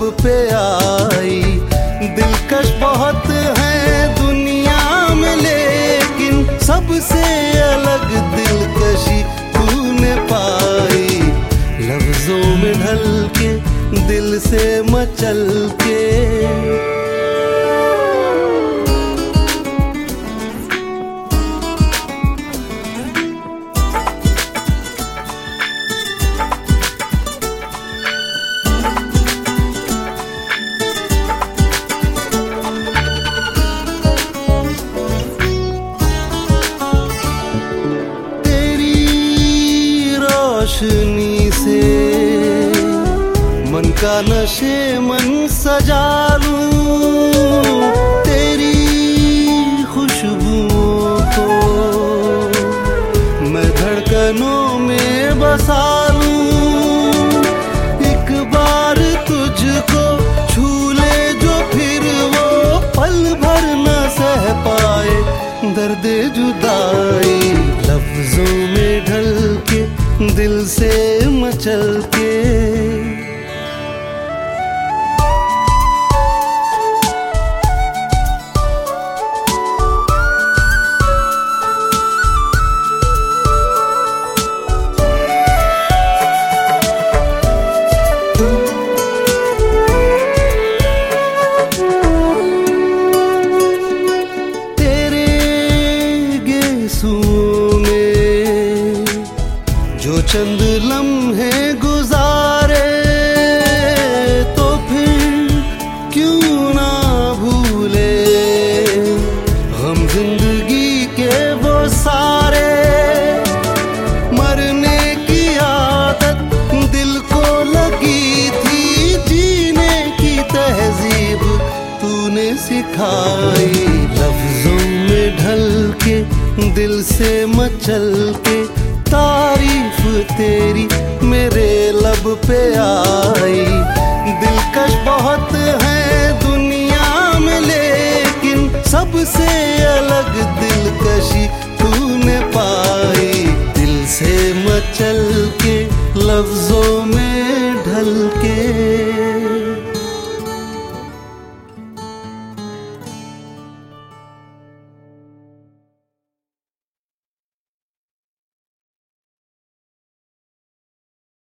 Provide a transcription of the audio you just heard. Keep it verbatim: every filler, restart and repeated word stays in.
पे आई। दिलकश बहुत है दुनिया में, लेकिन सबसे अलग दिलकशी तूने पाई। लफ्जों में ढल के दिल से मचल के रोशनी से मन का नशे मन सजा लूं, तेरी खुशबुओं को मैं धड़कनों में बसा लूं। एक बार तुझको छू ले जो फिर वो पल भर न सह पाए दर्द जुदाई। लफ्जों में ढल के दिल से मचल के तेरे गेसुओं में जो चंद लम्हे गुजारे, तो फिर क्यों ना भूले हम जिंदगी के वो सारे। मरने की आदत दिल को लगी थी, जीने की तहजीब तूने सिखाई। लफ्जों में ढल के दिल से मचल के तारीफ तेरी मेरे लब पे आई।